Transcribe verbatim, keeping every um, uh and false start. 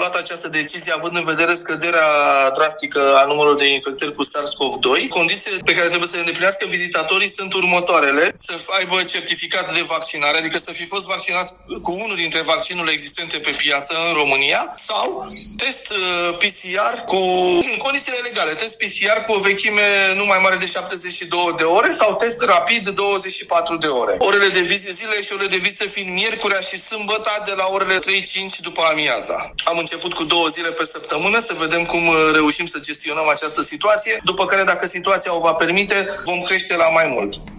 luat această decizie având în vedere scăderea drastică a numărului de infectări cu SARS-CoV doi. Condițiile pe care trebuie să le îndeplinească vizitatorii sunt următoarele. Să aibă certificat de vaccinare, adică să fi fost vaccinat cu unul dintre vaccinurile existente pe piață în România, sau test P C R cu condițiile legale, test P C R cu o vechime nu mai mare de șaptezeci și două de ore sau test rapid douăzeci și patru de ore. Orele de vizită, zilele și orele de vizită fiind miercurea și sâmbătă de la orele trei cinci după amiaza. Am început cu două zile pe săptămână să vedem cum reușim să gestionăm această situație, după care, dacă situația o va permite, vom crește la mai mult.